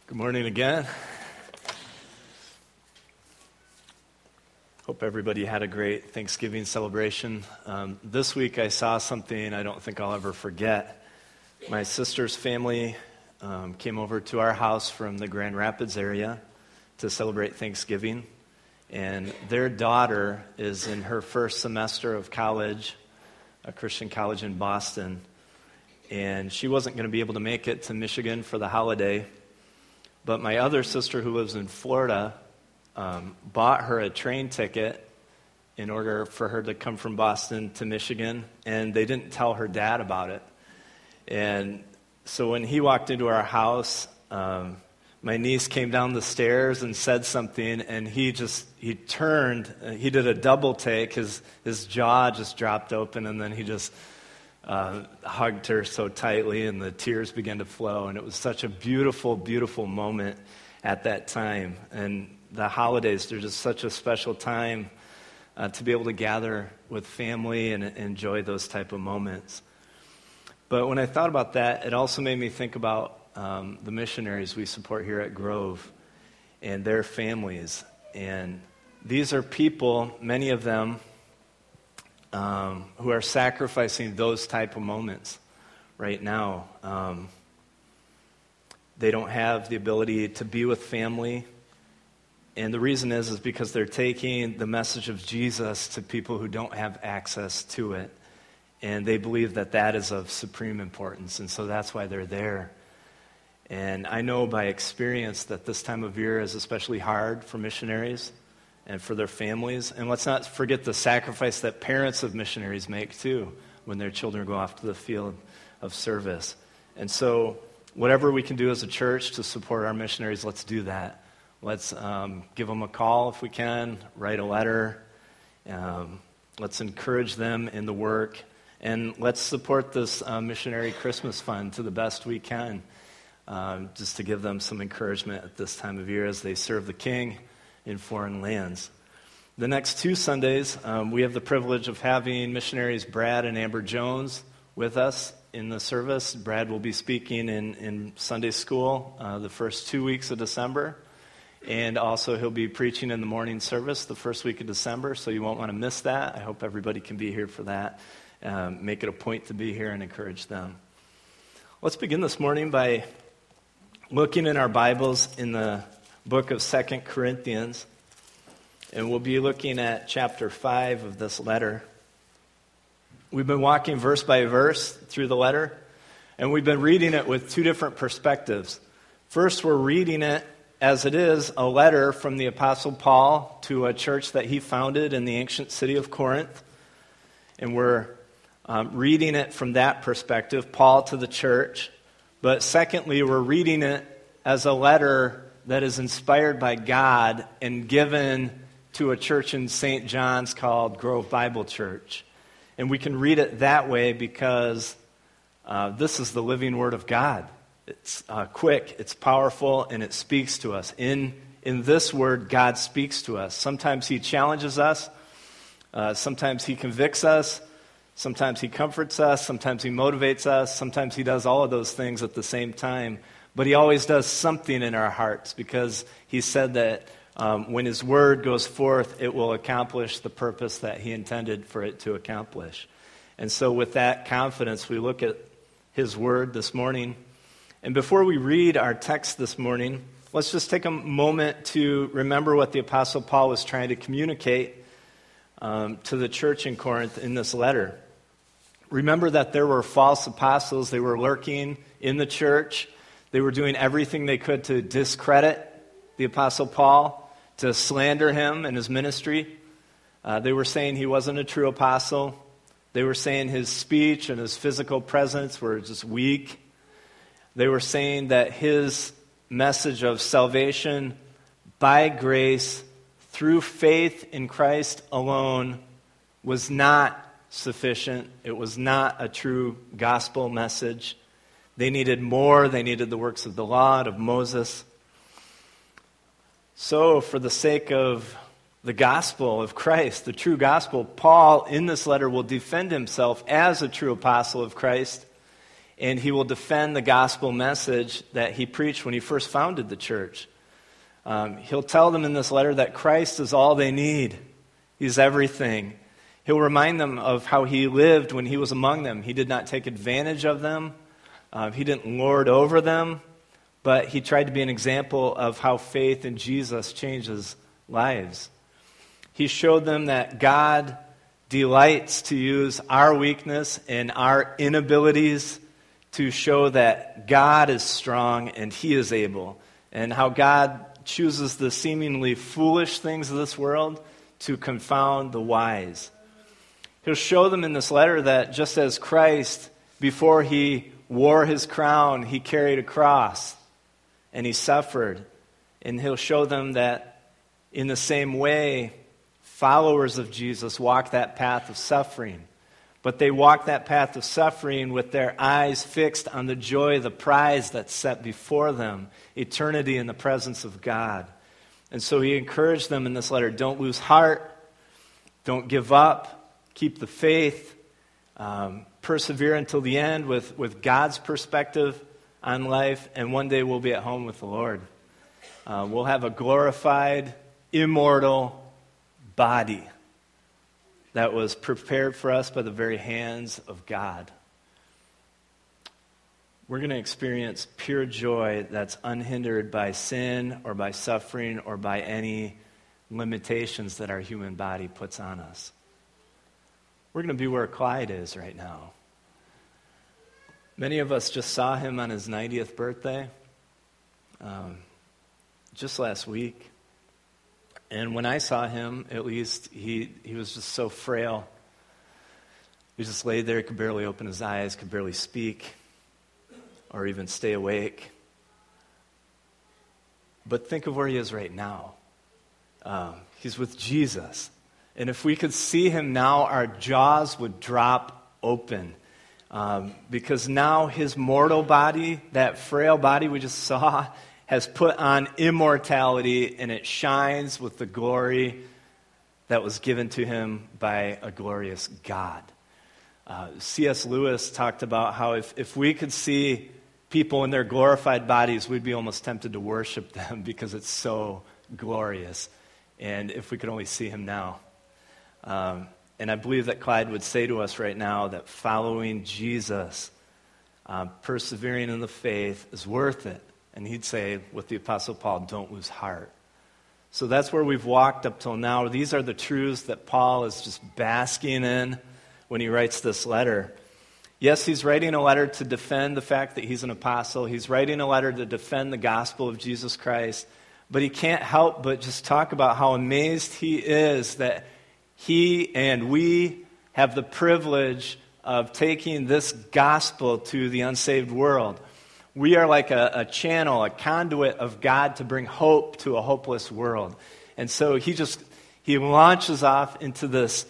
Good morning again. Hope everybody had a great Thanksgiving celebration. This week I saw something I don't think I'll ever forget. My sister's family came over to our house from the Grand Rapids area to celebrate Thanksgiving. And their daughter is in her first semester of college, a Christian college in Boston. And she wasn't going to be able to make it to Michigan for the holiday. But my other sister, who lives in Florida, bought her a train ticket in order for her to come from Boston to Michigan, and they didn't tell her dad about it. And so when he walked into our house, my niece came down the stairs and said something, and he turned, he did a double take, his jaw just dropped open, and then he just hugged her so tightly, and the tears began to flow. And it was such a beautiful, beautiful moment at that time. And the holidays, they're just such a special time to be able to gather with family and enjoy those type of moments. But when I thought about that, it also made me think about the missionaries we support here at Grove and their families. And these are people, many of them, who are sacrificing those type of moments right now. They don't have the ability to be with family. And the reason is because they're taking the message of Jesus to people who don't have access to it. And they believe that that is of supreme importance. And so that's why they're there. And I know by experience that this time of year is especially hard for missionaries and for their families. And let's not forget the sacrifice that parents of missionaries make, too, when their children go off to the field of service. And so whatever we can do as a church to support our missionaries, let's do that. Let's give them a call if we can, write a letter. Let's encourage them in the work. And let's support this missionary Christmas fund to the best we can, just to give them some encouragement at this time of year as they serve the King in foreign lands. The next 2 Sundays, we have the privilege of having missionaries Brad and Amber Jones with us in the service. Brad will be speaking in Sunday school the first 2 weeks of December, and also he'll be preaching in the morning service the first week of December, so you won't want to miss that. I hope everybody can be here for that. Make it a point to be here and encourage them. Let's begin this morning by looking in our Bibles in the book of 2 Corinthians, and we'll be looking at chapter 5 of this letter. We've been walking verse by verse through the letter, and we've been reading it with 2 different perspectives. First, we're reading it as it is a letter from the Apostle Paul to a church that he founded in the ancient city of Corinth, and we're reading it from that perspective, Paul to the church. But secondly, we're reading it as a letter that is inspired by God and given to a church in St. John's called Grove Bible Church. And we can read it that way because this is the living Word of God. It's quick, it's powerful, and it speaks to us. In this Word, God speaks to us. Sometimes He challenges us. Sometimes He convicts us. Sometimes He comforts us. Sometimes He motivates us. Sometimes He does all of those things at the same time. But He always does something in our hearts because He said that when His Word goes forth, it will accomplish the purpose that He intended for it to accomplish. And so with that confidence, we look at His Word this morning. And before we read our text this morning, let's just take a moment to remember what the Apostle Paul was trying to communicate to the church in Corinth in this letter. Remember that there were false apostles. They were lurking in the church. They were doing everything they could to discredit the Apostle Paul, to slander him and his ministry. They were saying he wasn't a true apostle. They were saying his speech and his physical presence were just weak. They were saying that his message of salvation by grace through faith in Christ alone was not sufficient. It was not a true gospel message. They needed more. They needed the works of the law and of Moses. So, for the sake of the gospel of Christ, the true gospel, Paul, in this letter, will defend himself as a true apostle of Christ and he will defend the gospel message that he preached when he first founded the church. He'll tell them in this letter that Christ is all they need. He's everything. He'll remind them of how he lived when he was among them. He did not take advantage of them. He didn't lord over them, but he tried to be an example of how faith in Jesus changes lives. He showed them that God delights to use our weakness and our inabilities to show that God is strong and he is able, and how God chooses the seemingly foolish things of this world to confound the wise. He'll show them in this letter that just as Christ, before he wore his crown, he carried a cross and he suffered. And he'll show them that in the same way, followers of Jesus walk that path of suffering. But they walk that path of suffering with their eyes fixed on the joy, the prize that's set before them, eternity in the presence of God. And so he encouraged them in this letter, don't lose heart, don't give up, keep the faith, persevere until the end with God's perspective on life, and one day we'll be at home with the Lord. We'll have a glorified, immortal body that was prepared for us by the very hands of God. We're going to experience pure joy that's unhindered by sin or by suffering or by any limitations that our human body puts on us. We're going to be where Clyde is right now. Many of us just saw him on his 90th birthday just last week. And when I saw him, at least, he was just so frail. He just laid there, could barely open his eyes, could barely speak, or even stay awake. But think of where he is right now. He's with Jesus. And if we could see him now, our jaws would drop open. Because now his mortal body, that frail body we just saw, has put on immortality, and it shines with the glory that was given to him by a glorious God. C.S. Lewis talked about how if we could see people in their glorified bodies, we'd be almost tempted to worship them because it's so glorious. And if we could only see him now. And I believe that Clyde would say to us right now that following Jesus, persevering in the faith is worth it. And he'd say, with the Apostle Paul, don't lose heart. So that's where we've walked up till now. These are the truths that Paul is just basking in when he writes this letter. Yes, he's writing a letter to defend the fact that he's an apostle. He's writing a letter to defend the gospel of Jesus Christ. But he can't help but just talk about how amazed he is that he and we have the privilege of taking this gospel to the unsaved world. We are like a channel, a conduit of God to bring hope to a hopeless world. And so he launches off into this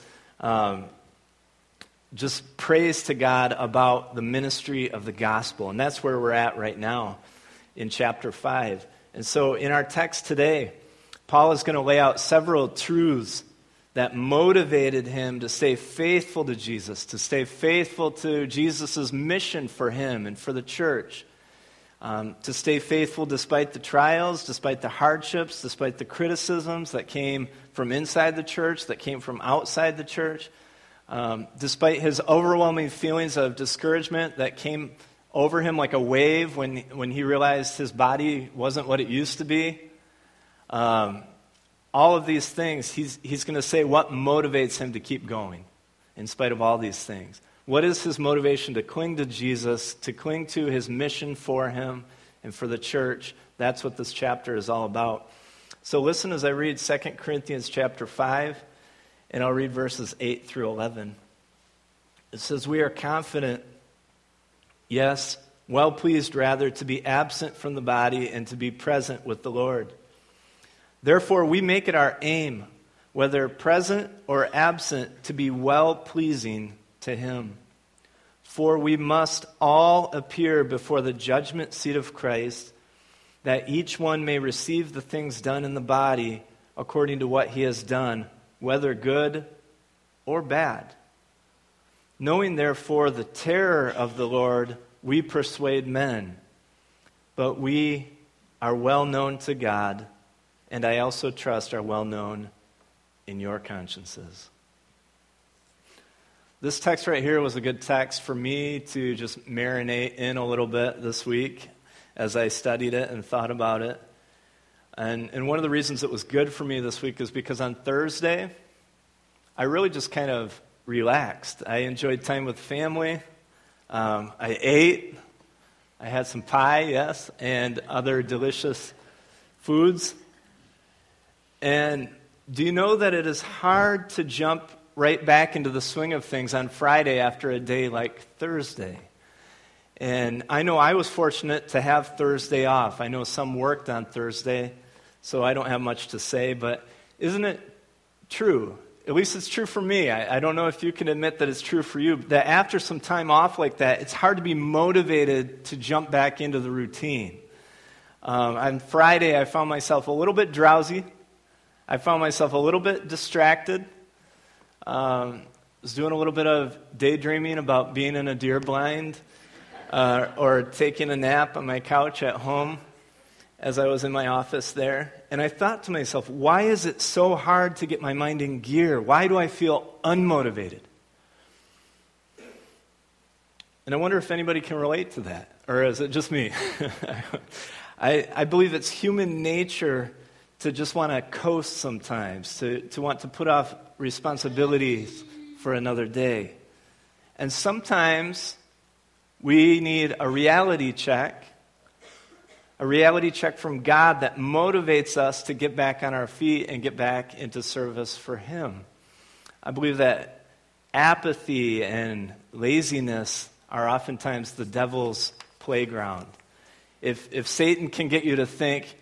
just praise to God about the ministry of the gospel. And that's where we're at right now in chapter 5. And so in our text today, Paul is going to lay out several truths that motivated him to stay faithful to Jesus, to stay faithful to Jesus' mission for him and for the church. To stay faithful despite the trials, despite the hardships, despite the criticisms that came from inside the church, that came from outside the church, despite his overwhelming feelings of discouragement that came over him like a wave when he realized his body wasn't what it used to be. All of these things, he's going to say what motivates him to keep going in spite of all these things. What is his motivation to cling to Jesus, to cling to his mission for him and for the church? That's what this chapter is all about. So listen as I read 2 Corinthians chapter 5, and I'll read verses 8 through 11. It says, "We are confident, yes, well pleased rather, to be absent from the body and to be present with the Lord. Therefore we make it our aim, whether present or absent, to be well-pleasing to him. For we must all appear before the judgment seat of Christ, that each one may receive the things done in the body according to what he has done, whether good or bad. Knowing therefore the terror of the Lord, we persuade men, but we are well known to God, and I also trust are well known in your consciences. This text right here was a good text for me to just marinate in a little bit this week as I studied it and thought about it. And one of the reasons it was good for me this week is because on Thursday, I really just kind of relaxed. I enjoyed time with family. I ate. I had some pie, yes, and other delicious foods. And do you know that it is hard to jump right back into the swing of things on Friday after a day like Thursday? And I know I was fortunate to have Thursday off. I know some worked on Thursday, so I don't have much to say, but isn't it true? At least it's true for me. I don't know if you can admit that it's true for you, that after some time off like that, it's hard to be motivated to jump back into the routine. On Friday, I found myself a little bit drowsy. I found myself a little bit distracted. Was doing a little bit of daydreaming about being in a deer blind or taking a nap on my couch at home as I was in my office there. And I thought to myself, why is it so hard to get my mind in gear? Why do I feel unmotivated? And I wonder if anybody can relate to that, or is it just me? I believe it's human nature to just want to coast sometimes, to want to put off responsibilities for another day. And sometimes we need a reality check from God that motivates us to get back on our feet and get back into service for Him. I believe that apathy and laziness are oftentimes the devil's playground. If Satan can get you to think,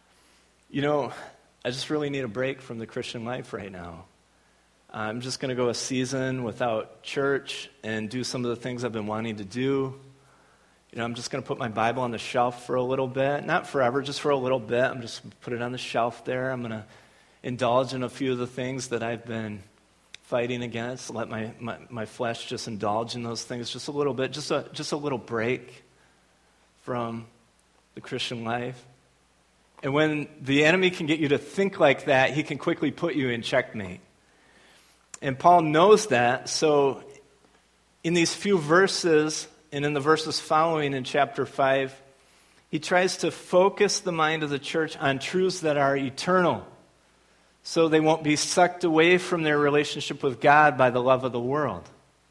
I just really need a break from the Christian life right now. I'm just going to go a season without church and do some of the things I've been wanting to do. I'm just going to put my Bible on the shelf for a little bit. Not forever, just for a little bit. I'm just going to put it on the shelf there. I'm going to indulge in a few of the things that I've been fighting against. Let my flesh just indulge in those things just a little bit. Just a little break from the Christian life. And when the enemy can get you to think like that, he can quickly put you in checkmate. And Paul knows that, so in these few verses, and in the verses following in chapter 5, he tries to focus the mind of the church on truths that are eternal, so they won't be sucked away from their relationship with God by the love of the world.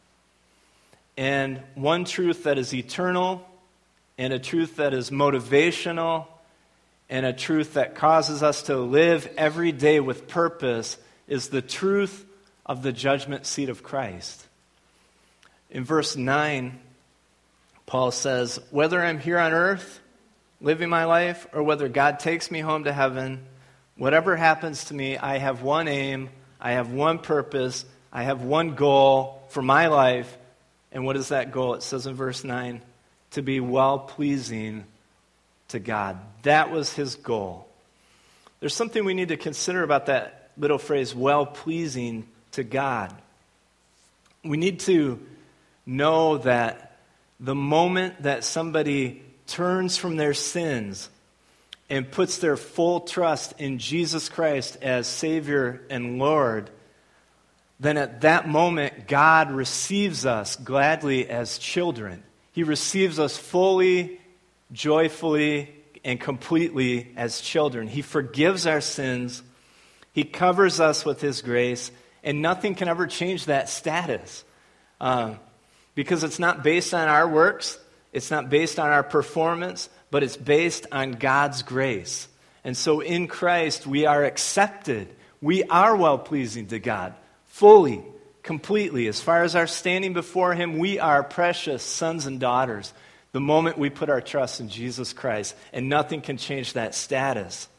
And one truth that is eternal, and a truth that is motivational, and a truth that causes us to live every day with purpose is the truth of the judgment seat of Christ. In verse 9, Paul says, whether I'm here on earth, living my life, or whether God takes me home to heaven, whatever happens to me, I have one aim, I have one purpose, I have one goal for my life. And what is that goal? It says in verse 9, to be well-pleasing to God. That was his goal. There's something we need to consider about that little phrase, well-pleasing to God. We need to know that the moment that somebody turns from their sins and puts their full trust in Jesus Christ as Savior and Lord, then at that moment, God receives us gladly as children. He receives us fully, joyfully, and completely as children. He forgives our sins. He covers us with His grace, and nothing can ever change that status. Because it's not based on our works, it's not based on our performance, but it's based on God's grace. And so in Christ, we are accepted. We are well-pleasing to God, fully, completely. As far as our standing before Him, we are precious sons and daughters the moment we put our trust in Jesus Christ, and nothing can change that status.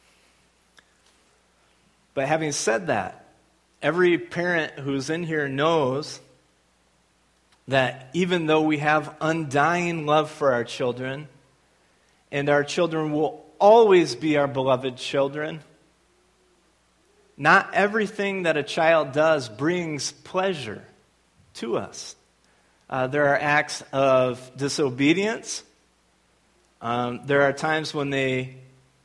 But having said that, every parent who's in here knows that even though we have undying love for our children, and our children will always be our beloved children, not everything that a child does brings pleasure to us. There are acts of disobedience. There are times when they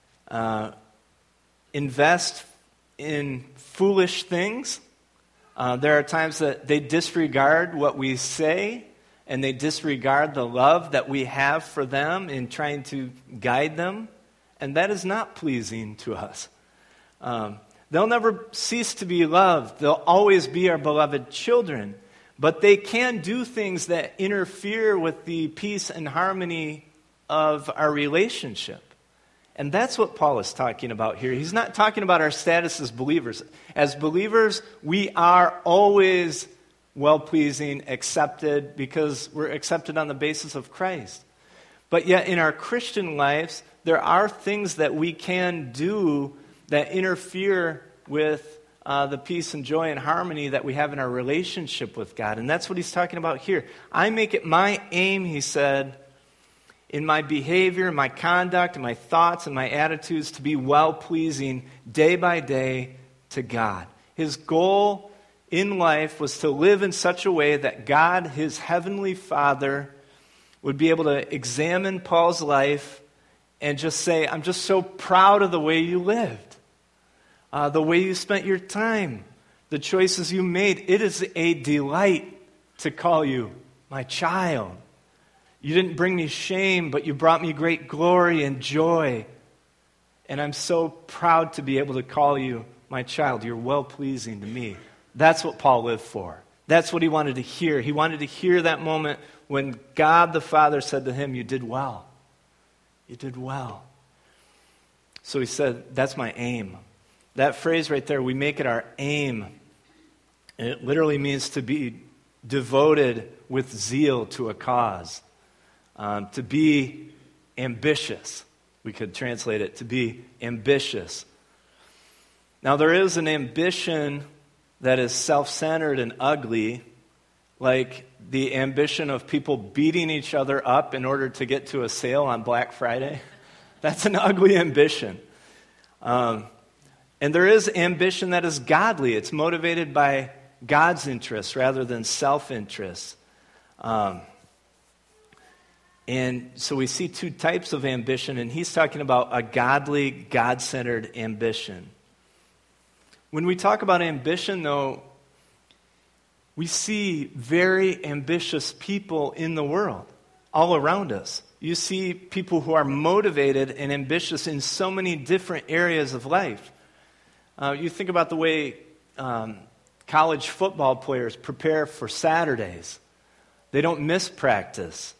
invest in foolish things. There are times that they disregard what we say, and they disregard the love that we have for them in trying to guide them, and that is not pleasing to us. They'll never cease to be loved. They'll always be our beloved children, but they can do things that interfere with the peace and harmony of our relationship. And that's what Paul is talking about here. He's not talking about our status as believers. As believers, we are always well-pleasing, accepted, because we're accepted on the basis of Christ. But yet in our Christian lives, there are things that we can do that interfere with the peace and joy and harmony that we have in our relationship with God. And that's what he's talking about here. I make it my aim, he said, in my behavior, in my conduct, in my thoughts, and my attitudes to be well-pleasing day by day to God. His goal in life was to live in such a way that God, his heavenly Father, would be able to examine Paul's life and just say, I'm just so proud of the way you lived, the way you spent your time, the choices you made. It is a delight to call you my child. You didn't bring me shame, but you brought me great glory and joy. And I'm so proud to be able to call you my child. You're well-pleasing to me. That's what Paul lived for. That's what he wanted to hear. He wanted to hear that moment when God the Father said to him, you did well. You did well. So he said, that's my aim. That phrase right there, we make it our aim. And it literally means to be devoted with zeal to a cause. To be ambitious. We could translate it to be ambitious. Now there is an ambition that is self-centered and ugly, like the ambition of people beating each other up in order to get to a sale on Black Friday. That's an ugly ambition. And there is ambition that is godly. It's motivated by God's interests rather than self-interest. And so we see two types of ambition, and he's talking about a godly, God-centered ambition. When we talk about ambition, though, we see very ambitious people in the world, all around us. You see people who are motivated and ambitious in so many different areas of life. You think about the way college football players prepare for Saturdays. They don't miss practice.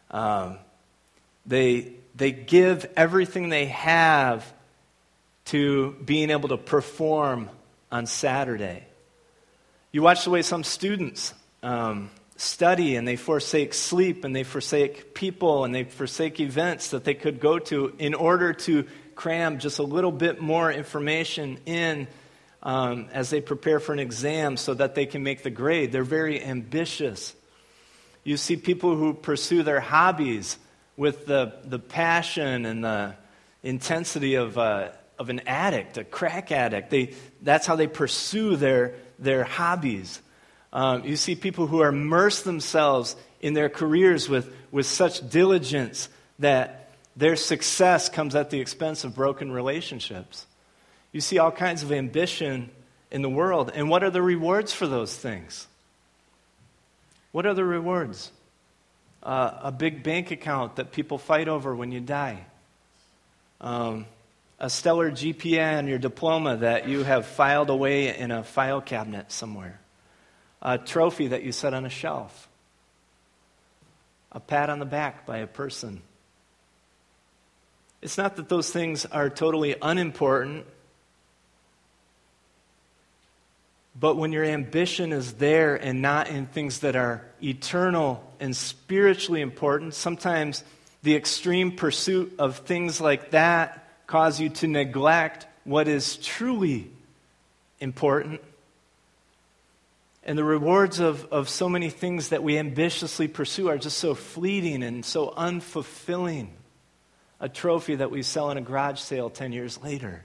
They give everything they have to being able to perform on Saturday. You watch the way some students study, and they forsake sleep, and they forsake people, and they forsake events that they could go to in order to cram just a little bit more information in as they prepare for an exam so that they can make the grade. They're very ambitious. You see people who pursue their hobbies with the passion and the intensity of an addict, a crack addict. That's how they pursue their hobbies. You see people who immerse themselves in their careers with such diligence that their success comes at the expense of broken relationships. You see all kinds of ambition in the world. And what are the rewards for those things? What are the rewards? A big bank account that people fight over when you die. A stellar GPA on your diploma that you have filed away in a file cabinet somewhere. A trophy that you set on a shelf. A pat on the back by a person. It's not that those things are totally unimportant, but when your ambition is there and not in things that are eternal and spiritually important, sometimes the extreme pursuit of things like that cause you to neglect what is truly important. And the rewards of so many things that we ambitiously pursue are just so fleeting and so unfulfilling. A trophy that we sell in a garage sale 10 years later.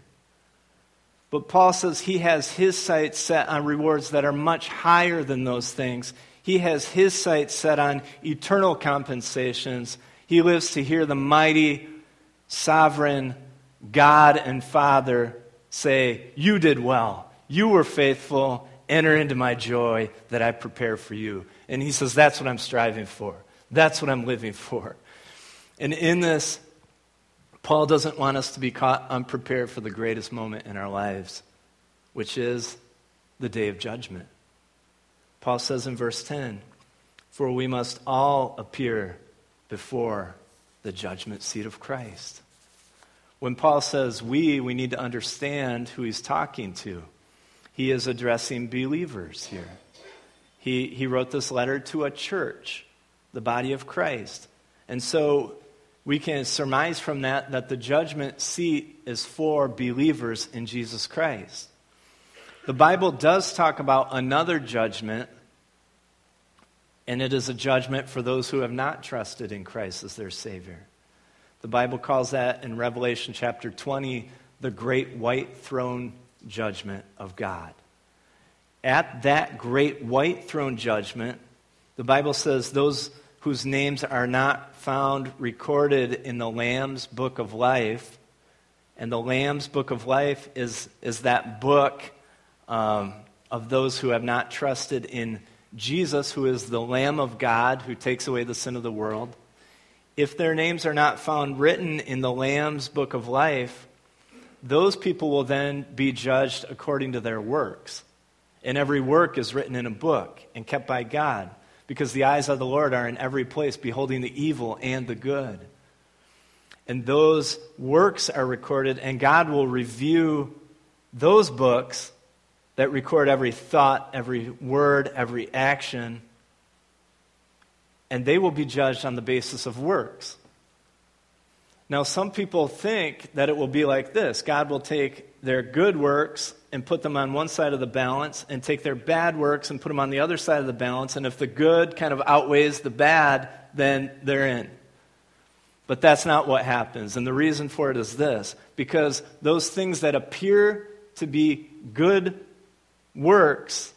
But Paul says he has his sights set on rewards that are much higher than those things. He has his sights set on eternal compensations. He lives to hear the mighty, sovereign God and Father say, "You did well. You were faithful. Enter into my joy that I prepare for you." And he says, that's what I'm striving for. That's what I'm living for. And in this, Paul doesn't want us to be caught unprepared for the greatest moment in our lives, which is the day of judgment. Paul says in verse 10, "For we must all appear before the judgment seat of Christ." When Paul says we need to understand who he's talking to. He is addressing believers here. He wrote this letter to a church, the body of Christ. And so we can surmise from that the judgment seat is for believers in Jesus Christ. The Bible does talk about another judgment, and it is a judgment for those who have not trusted in Christ as their Savior. The Bible calls that in Revelation chapter 20, the great white throne judgment of God. At that great white throne judgment, the Bible says those whose names are not found recorded in the Lamb's book of life, and the Lamb's book of life is that book of those who have not trusted in Jesus, who is the Lamb of God, who takes away the sin of the world. If their names are not found written in the Lamb's book of life, those people will then be judged according to their works. And every work is written in a book and kept by God, because the eyes of the Lord are in every place, beholding the evil and the good. And those works are recorded, and God will review those books that record every thought, every word, every action, and they will be judged on the basis of works. Now, some people think that it will be like this. God will take their good works and put them on one side of the balance, and take their bad works and put them on the other side of the balance, and if the good kind of outweighs the bad, then they're in. But that's not what happens, and the reason for it is this: because those things that appear to be good works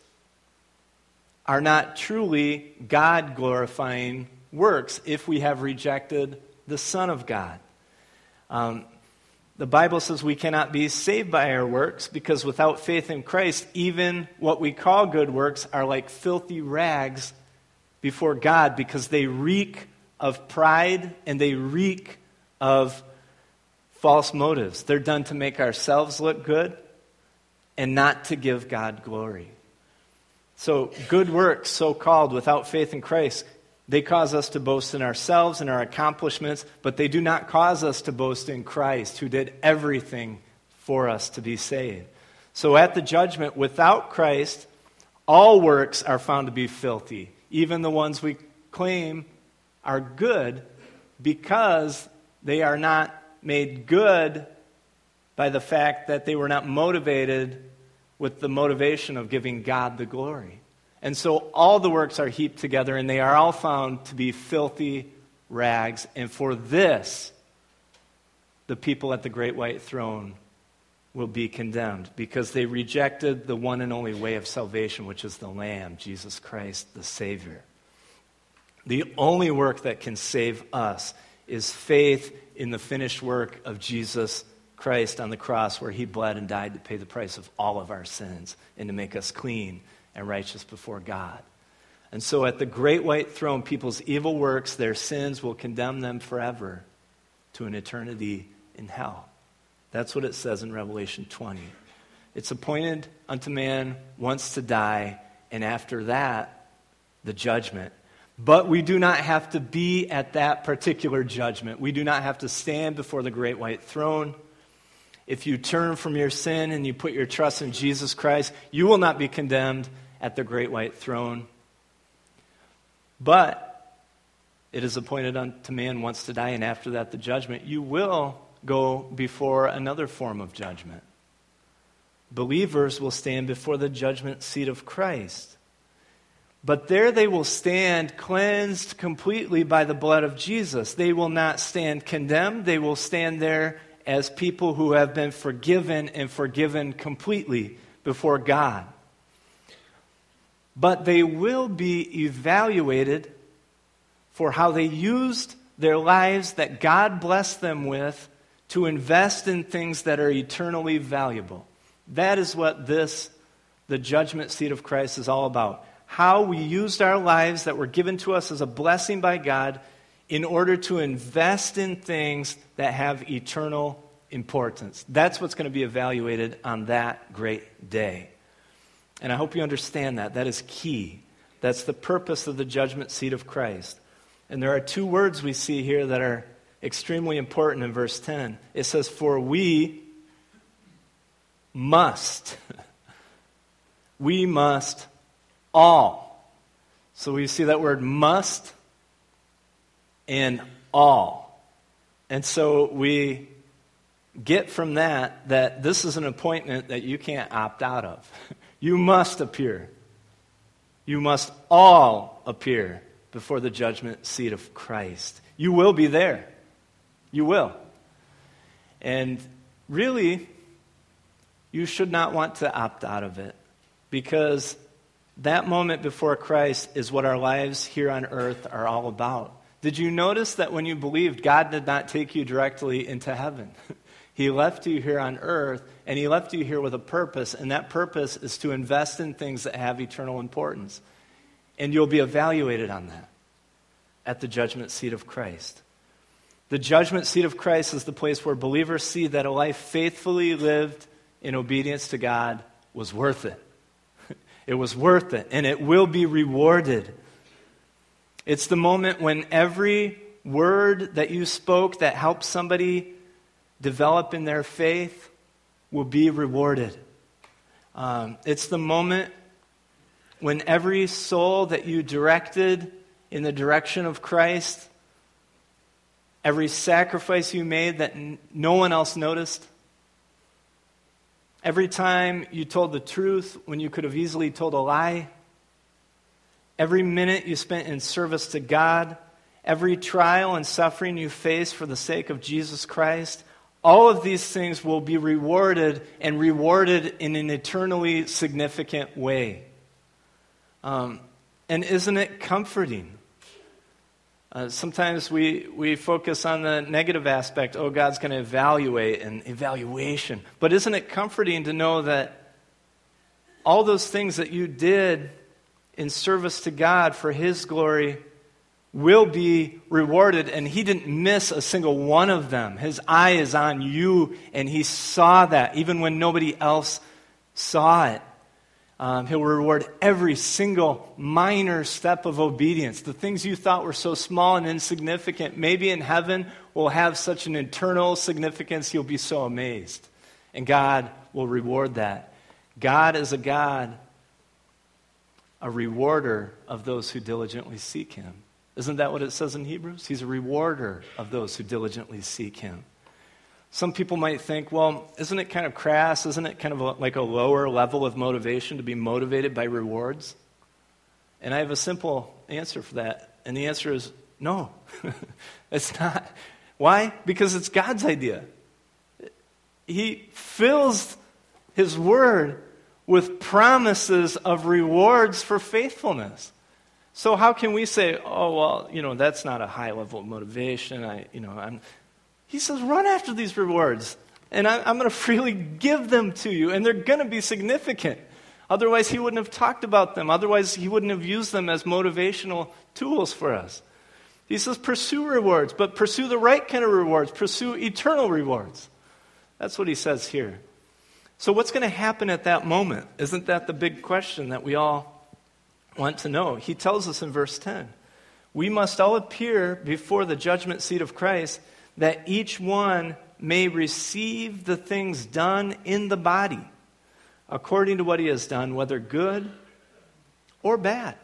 are not truly God-glorifying works if we have rejected the Son of God. The Bible says we cannot be saved by our works, because without faith in Christ, even what we call good works are like filthy rags before God, because they reek of pride and they reek of false motives. They're done to make ourselves look good and not to give God glory. So good works, so-called, without faith in Christ, they cause us to boast in ourselves and our accomplishments, but they do not cause us to boast in Christ, who did everything for us to be saved. So at the judgment, without Christ, all works are found to be filthy, even the ones we claim are good, because they are not made good by the fact that they were not motivated with the motivation of giving God the glory. And so all the works are heaped together, and they are all found to be filthy rags. And for this, the people at the great white throne will be condemned, because they rejected the one and only way of salvation, which is the Lamb, Jesus Christ, the Savior. The only work that can save us is faith in the finished work of Jesus Christ on the cross, where he bled and died to pay the price of all of our sins and to make us clean and righteous before God. And so at the great white throne, people's evil works, their sins, will condemn them forever to an eternity in hell. That's what it says in Revelation 20. It's appointed unto man once to die, and after that, the judgment. But we do not have to be at that particular judgment. We do not have to stand before the great white throne. If you turn from your sin and you put your trust in Jesus Christ, you will not be condemned at the great white throne. But it is appointed unto man once to die, and after that the judgment. You will go before another form of judgment. Believers will stand before the judgment seat of Christ. But there they will stand cleansed completely by the blood of Jesus. They will not stand condemned. They will stand there as people who have been forgiven, and forgiven completely before God. but they will be evaluated for how they used their lives that God blessed them with to invest in things that are eternally valuable. That is what the judgment seat of Christ is all about. How we used our lives that were given to us as a blessing by God in order to invest in things that have eternal importance. That's what's going to be evaluated on that great day. And I hope you understand that. That is key. That's the purpose of the judgment seat of Christ. And there are two words we see here that are extremely important in verse 10. It says, "For we must." We must all. So we see that word must and all. And so we get from that this is an appointment that you can't opt out of. You must appear. You must all appear before the judgment seat of Christ. You will be there. You will. And really, you should not want to opt out of it, because that moment before Christ is what our lives here on earth are all about. Did you notice that when you believed, God did not take you directly into heaven? He left you here on earth, and he left you here with a purpose, and that purpose is to invest in things that have eternal importance. And you'll be evaluated on that at the judgment seat of Christ. The judgment seat of Christ is the place where believers see that a life faithfully lived in obedience to God was worth it. It was worth it, and it will be rewarded. It's the moment when every word that you spoke that helped somebody develop in their faith will be rewarded. It's the moment when every soul that you directed in the direction of Christ, every sacrifice you made that no one else noticed, every time you told the truth when you could have easily told a lie, every minute you spent in service to God, every trial and suffering you face for the sake of Jesus Christ, all of these things will be rewarded, and rewarded in an eternally significant way. And isn't it comforting? Sometimes we focus on the negative aspect. Oh, God's going to evaluate and evaluation. But isn't it comforting to know that all those things that you did in service to God for his glory will be rewarded, and he didn't miss a single one of them. His eye is on you, and he saw that even when nobody else saw it. He'll reward every single minor step of obedience. The things you thought were so small and insignificant, maybe in heaven will have such an eternal significance, you'll be so amazed. And God will reward that. God is a rewarder of those who diligently seek him. Isn't that what it says in Hebrews? He's a rewarder of those who diligently seek him. Some people might think, well, isn't it kind of crass? Isn't it kind of like a lower level of motivation to be motivated by rewards? And I have a simple answer for that. And the answer is no. It's not. Why? Because it's God's idea. He fills his word with promises of rewards for faithfulness. So how can we say, oh, well, that's not a high level of motivation. He says, run after these rewards, and I'm going to freely give them to you, and they're going to be significant. Otherwise, he wouldn't have talked about them. Otherwise, he wouldn't have used them as motivational tools for us. He says, pursue rewards, but pursue the right kind of rewards. Pursue eternal rewards. That's what he says here. So what's going to happen at that moment? Isn't that the big question that we all want to know? He tells us in verse 10, we must all appear before the judgment seat of Christ, that each one may receive the things done in the body, according to what he has done, whether good or bad.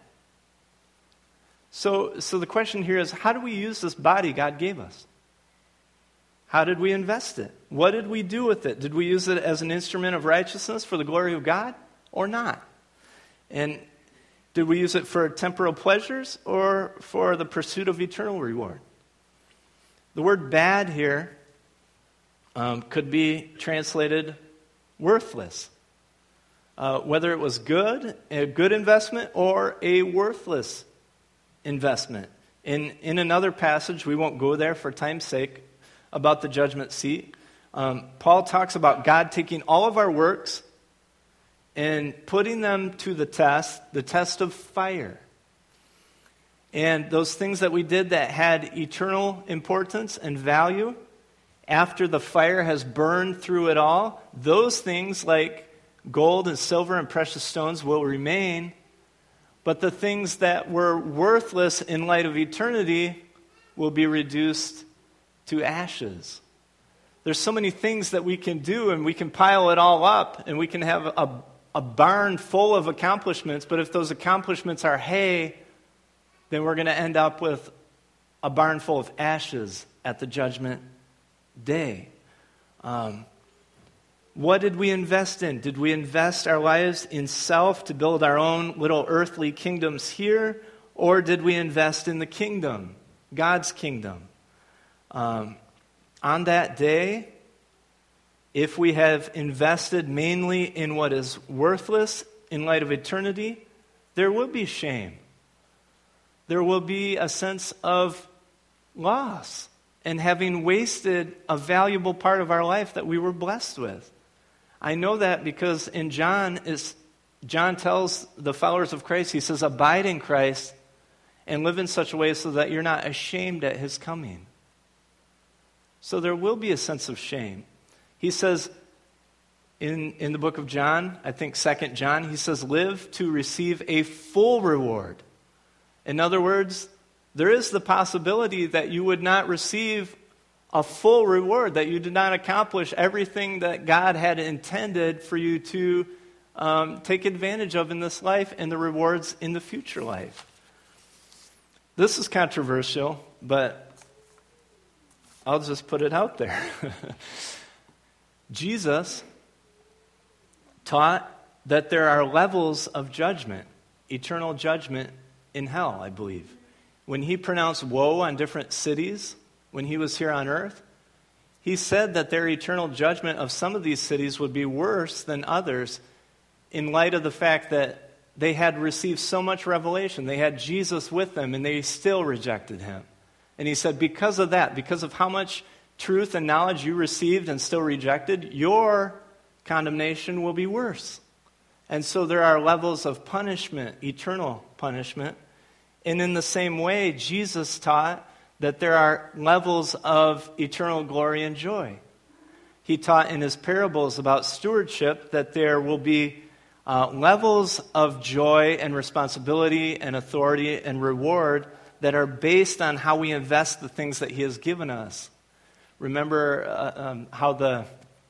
So the question here is, how do we use this body God gave us? How did we invest it? What did we do with it? Did we use it as an instrument of righteousness for the glory of God or not? And did we use it for temporal pleasures or for the pursuit of eternal reward? The word bad here could be translated worthless. whether it was a good investment, or a worthless investment. In another passage, we won't go there for time's sake, about the judgment seat, Paul talks about God taking all of our works and putting them to the test of fire. And those things that we did that had eternal importance and value, after the fire has burned through it all, those things like gold and silver and precious stones will remain, but the things that were worthless in light of eternity will be reduced to ashes. There's so many things that we can do, and we can pile it all up, and we can have a barn full of accomplishments, but if those accomplishments are hay, then we're going to end up with a barn full of ashes at the judgment day. What did we invest in? Did we invest our lives in self to build our own little earthly kingdoms here, or did we invest in the kingdom, God's kingdom? On that day, if we have invested mainly in what is worthless in light of eternity, there will be shame. There will be a sense of loss and having wasted a valuable part of our life that we were blessed with. I know that because in John tells the followers of Christ, he says, abide in Christ and live in such a way so that you're not ashamed at his coming. So there will be a sense of shame. He says in the book of John, I think 2 John, he says, live to receive a full reward. In other words, there is the possibility that you would not receive a full reward, that you did not accomplish everything that God had intended for you to take advantage of in this life and the rewards in the future life. This is controversial, but I'll just put it out there. Jesus taught that there are levels of judgment, eternal judgment in hell, I believe. When he pronounced woe on different cities, when he was here on earth, he said that their eternal judgment of some of these cities would be worse than others in light of the fact that they had received so much revelation. They had Jesus with them, and they still rejected him. And he said, because of that, because of how much truth and knowledge you received and still rejected, your condemnation will be worse. And so there are levels of punishment, eternal punishment. And in the same way, Jesus taught that there are levels of eternal glory and joy. He taught in his parables about stewardship that there will be levels of joy and responsibility and authority and reward that are based on how we invest the things that he has given us. Remember how the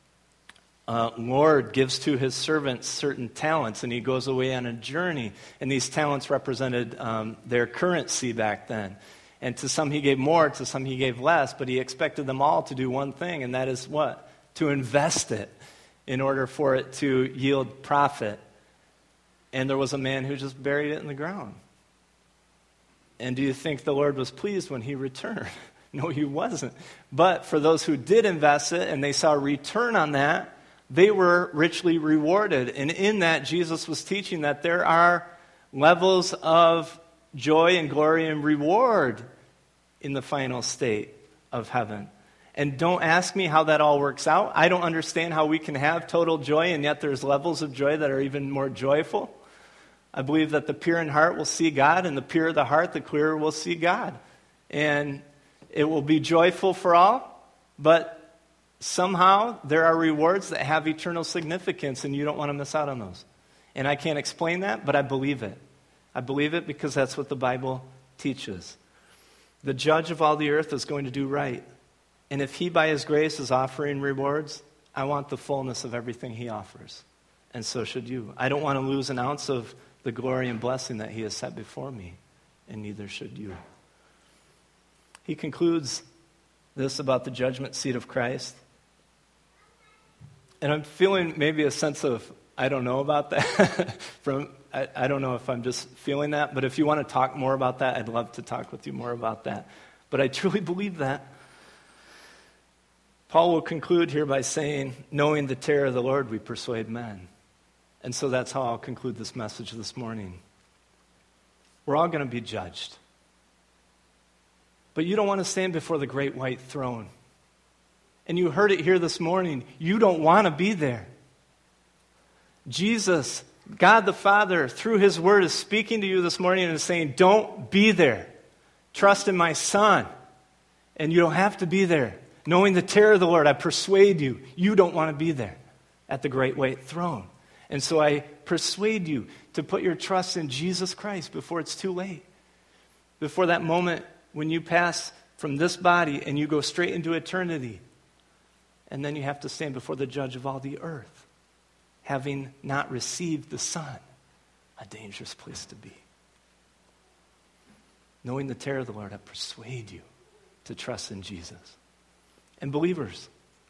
Lord gives to his servants certain talents, and he goes away on a journey, and these talents represented their currency back then. And to some he gave more, to some he gave less, but he expected them all to do one thing, and that is what? To invest it in order for it to yield profit. And there was a man who just buried it in the ground. And do you think the Lord was pleased when he returned? No, he wasn't. But for those who did invest it and they saw a return on that, they were richly rewarded. And in that, Jesus was teaching that there are levels of joy and glory and reward in the final state of heaven. And don't ask me how that all works out. I don't understand how we can have total joy and yet there's levels of joy that are even more joyful. I believe that the pure in heart will see God, and the purer the heart, the clearer will see God. And it will be joyful for all, but somehow there are rewards that have eternal significance, and you don't want to miss out on those. And I can't explain that, but I believe it. I believe it because that's what the Bible teaches. The judge of all the earth is going to do right. And if he, by his grace, is offering rewards, I want the fullness of everything he offers. And so should you. I don't want to lose an ounce of the glory and blessing that he has set before me, and neither should you. He concludes this about the judgment seat of Christ. And I'm feeling maybe a sense of, I don't know about that. I don't know if I'm just feeling that, but if you want to talk more about that, I'd love to talk with you more about that. But I truly believe that. Paul will conclude here by saying, knowing the terror of the Lord, we persuade men. And so that's how I'll conclude this message this morning. We're all going to be judged. But you don't want to stand before the great white throne. And you heard it here this morning. You don't want to be there. Jesus, God the Father, through his word is speaking to you this morning and is saying, don't be there. Trust in my Son. And you don't have to be there. Knowing the terror of the Lord, I persuade you, you don't want to be there at the great white throne. And so I persuade you to put your trust in Jesus Christ before it's too late. Before that moment when you pass from this body and you go straight into eternity. And then you have to stand before the judge of all the earth, having not received the Son. A dangerous place to be. Knowing the terror of the Lord, I persuade you to trust in Jesus. And believers,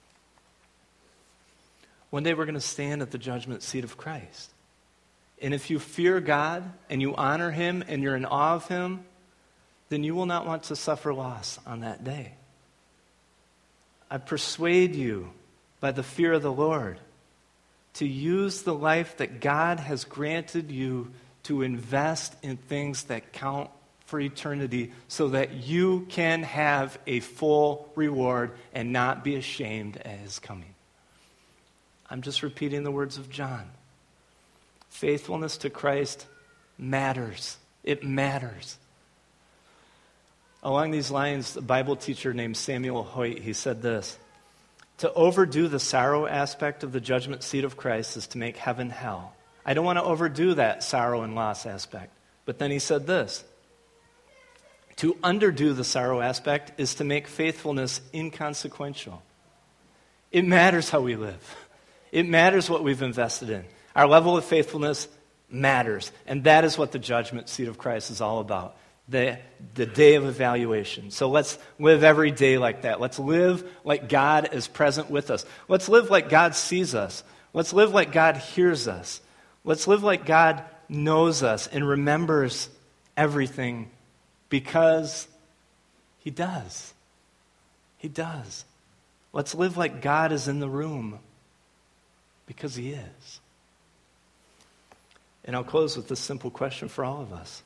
one day we're going to stand at the judgment seat of Christ. And if you fear God and you honor him and you're in awe of him, then you will not want to suffer loss on that day. I persuade you by the fear of the Lord to use the life that God has granted you to invest in things that count for eternity so that you can have a full reward and not be ashamed at his coming. I'm just repeating the words of John. Faithfulness to Christ matters. It matters. Along these lines, a Bible teacher named Samuel Hoyt, he said this: to overdo the sorrow aspect of the judgment seat of Christ is to make heaven hell. I don't want to overdo that sorrow and loss aspect. But then he said this: to underdo the sorrow aspect is to make faithfulness inconsequential. It matters how we live. It matters what we've invested in. Our level of faithfulness matters. And that is what the judgment seat of Christ is all about. The day of evaluation. So let's live every day like that. Let's live like God is present with us. Let's live like God sees us. Let's live like God hears us. Let's live like God knows us and remembers everything because he does. He does. Let's live like God is in the room because he is. And I'll close with this simple question for all of us.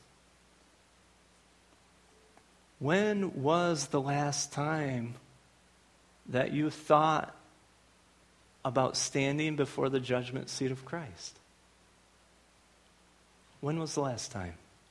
When was the last time that you thought about standing before the judgment seat of Christ? When was the last time?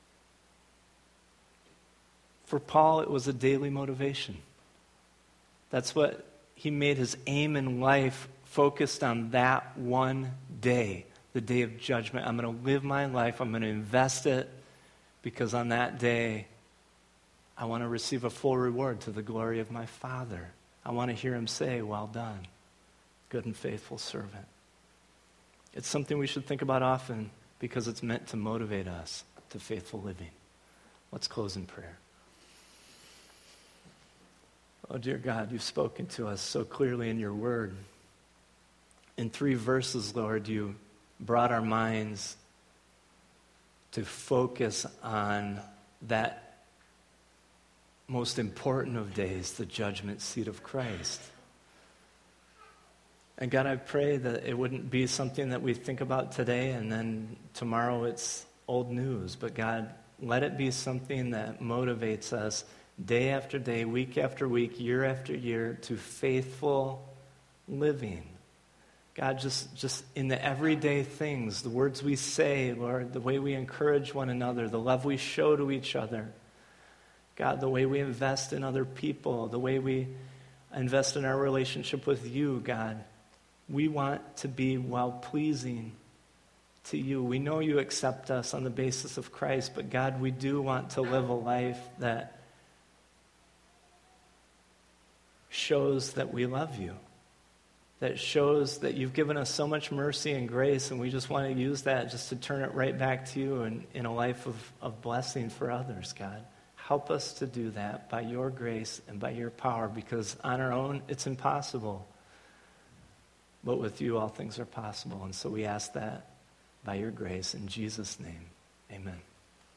For Paul, it was a daily motivation. That's what he made his aim in life, focused on that one day, the day of judgment. I'm going to live my life. I'm going to invest it because on that day, I want to receive a full reward to the glory of my Father. I want to hear him say, well done, good and faithful servant. It's something we should think about often because it's meant to motivate us to faithful living. Let's close in prayer. Oh, dear God, you've spoken to us so clearly in your word. In 3 verses, Lord, you brought our minds to focus on that most important of days, the judgment seat of Christ. And God, I pray that it wouldn't be something that we think about today and then tomorrow it's old news. But God, let it be something that motivates us day after day, week after week, year after year to faithful living. God, just in the everyday things, the words we say, Lord, the way we encourage one another, the love we show to each other. God, the way we invest in other people, the way we invest in our relationship with you, God, we want to be well-pleasing to you. We know you accept us on the basis of Christ, but God, we do want to live a life that shows that we love you, that shows that you've given us so much mercy and grace, and we just want to use that just to turn it right back to you and in a life of blessing for others, God. Help us to do that by your grace and by your power, because on our own, it's impossible. But with you, all things are possible. And so we ask that by your grace. In Jesus' name, amen.